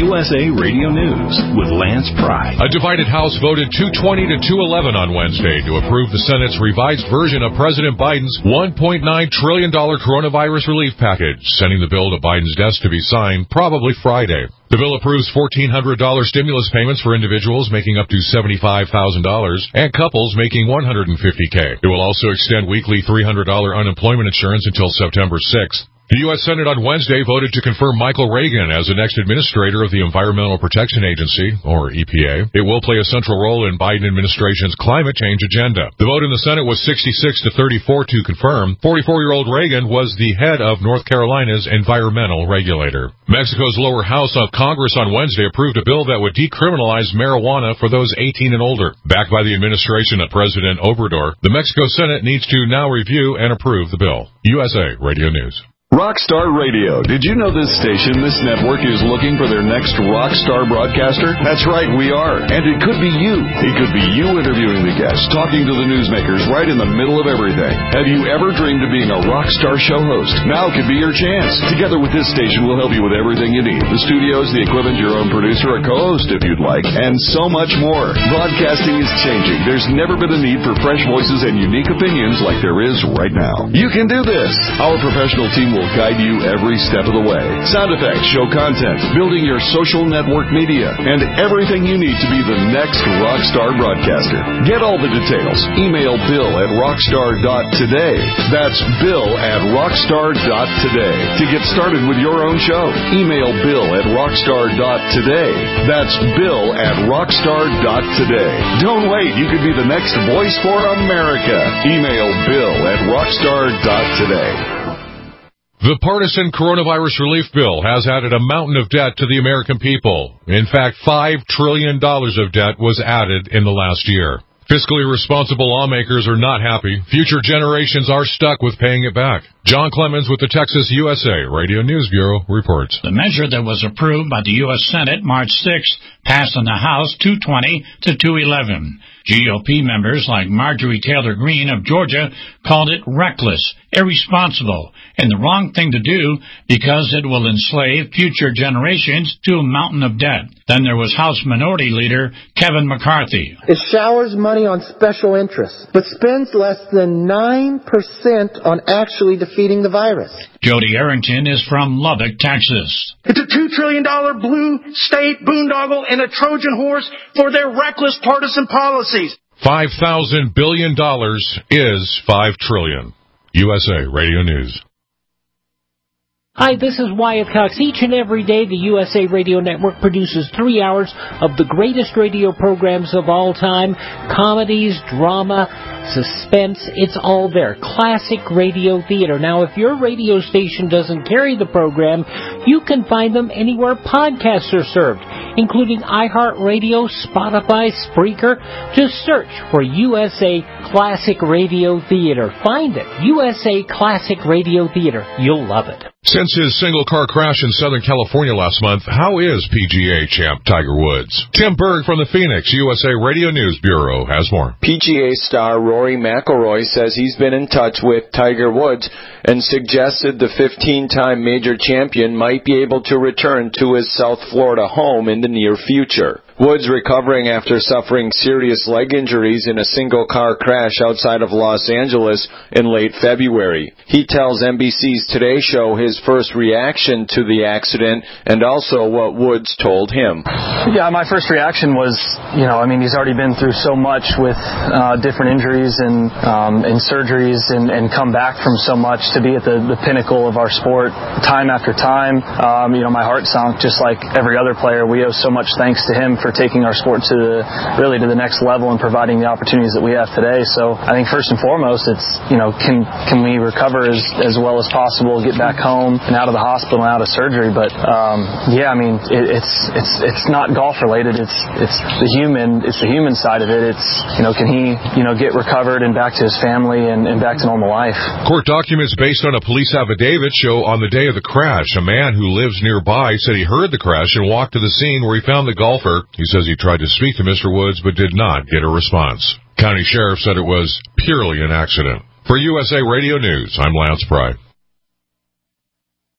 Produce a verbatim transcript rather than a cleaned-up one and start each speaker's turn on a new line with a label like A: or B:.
A: U S A Radio News with Lance Pry.
B: A divided House voted two twenty to two eleven on Wednesday to approve the Senate's revised version of President Biden's one point nine trillion dollars coronavirus relief package, sending the bill to Biden's desk to be signed probably Friday. The bill approves fourteen hundred dollars stimulus payments for individuals making up to seventy-five thousand dollars and couples making one hundred fifty thousand dollars. It will also extend weekly three hundred dollars unemployment insurance until September sixth. The U S Senate on Wednesday voted to confirm Michael Regan as the next administrator of the Environmental Protection Agency, or E P A. It will play a central role in Biden administration's climate change agenda. The vote in the Senate was sixty-six to thirty-four to confirm. forty-four-year-old Reagan was the head of North Carolina's environmental regulator. Mexico's lower house of Congress on Wednesday approved a bill that would decriminalize marijuana for those eighteen and older. Backed by the administration of President Obrador, the Mexico Senate needs to now review and approve the bill. U S A Radio News.
C: Rockstar Radio. Did you know this station, this network, is looking for their next rockstar broadcaster? That's right, we are. And it could be you. It could be you interviewing the guests, talking to the newsmakers right in the middle of everything. Have you ever dreamed of being a rockstar show host? Now could be your chance. Together with this station, we'll help you with everything you need. The studios, the equipment, your own producer, a co-host if you'd like, and so much more. Broadcasting is changing. There's never been a need for fresh voices and unique opinions like there is right now. You can do this. Our professional team will guide you every step of the way. Sound effects, show content, building your social network media, and everything you need to be the next rockstar broadcaster. Get all the details. Email Bill at rockstar dot today. That's Bill at rockstar dot today. To get started with your own show, email Bill at rockstar dot today. That's Bill at rockstar dot today. Don't wait. You could be the next voice for America. Email Bill at rockstar dot today.
B: The partisan coronavirus relief bill has added a mountain of debt to the American people. In fact, five trillion dollars of debt was added in the last year. Fiscally responsible lawmakers are not happy. Future generations are stuck with paying it back. John Clemens with the Texas U S A Radio News Bureau reports.
D: The measure that was approved by the U S Senate March sixth passed in the House two twenty to two eleven. G O P members like Marjorie Taylor Greene of Georgia called it reckless, irresponsible, and the wrong thing to do because it will enslave future generations to a mountain of debt. Then there was House Minority Leader Kevin McCarthy.
E: It showers money on special interests, but spends less than nine percent on actually defeating the virus.
D: Jody Arrington is from Lubbock, Texas.
F: It's a two trillion dollars blue state boondoggle and a Trojan horse for their reckless partisan policies.
B: Five thousand billion dollars is five trillion. U S A Radio News.
G: Hi, this is Wyatt Cox. Each and every day, the U S A Radio Network produces three hours of the greatest radio programs of all time. Comedies, drama, suspense, it's all there. Classic radio theater. Now, if your radio station doesn't carry the program, you can find them anywhere podcasts are served, including iHeartRadio, Spotify, Spreaker. Just search for U S A Classic Radio Theater. Find it. U S A Classic Radio Theater. You'll love it.
B: Since his single-car crash in Southern California last month, how is P G A champ Tiger Woods? Tim Berg from the Phoenix U S A Radio News Bureau has more.
H: P G A star Rory McIlroy says he's been in touch with Tiger Woods and suggested the fifteen-time major champion might be able to return to his South Florida home in the near future. Woods recovering after suffering serious leg injuries in a single-car crash outside of Los Angeles in late February. He tells N B C's Today Show his first reaction to the accident and also what Woods told him.
I: Yeah, my first reaction was, you know, I mean, he's already been through so much with uh, different injuries and, um, and surgeries and, and come back from so much to be at the, the pinnacle of our sport time after time. Um, you know, my heart sunk just like every other player. We owe so much thanks to him for taking our sport to the, really to the next level and providing the opportunities that we have today. So I think first and foremost, it's, you know, can can we recover as, as well as possible, get back home and out of the hospital and out of surgery. But um, yeah, I mean, it, it's it's it's not golf related. It's it's the human it's the human side of it. It's, you know, can he, you know, get recovered and back to his family and, and back to normal life.
B: Court documents based on a police affidavit show on the day of the crash, a man who lives nearby said he heard the crash and walked to the scene where he found the golfer. He says he tried to speak to Mister Woods but did not get a response. County Sheriff said it was purely an accident. For U S A Radio News, I'm Lance Pry.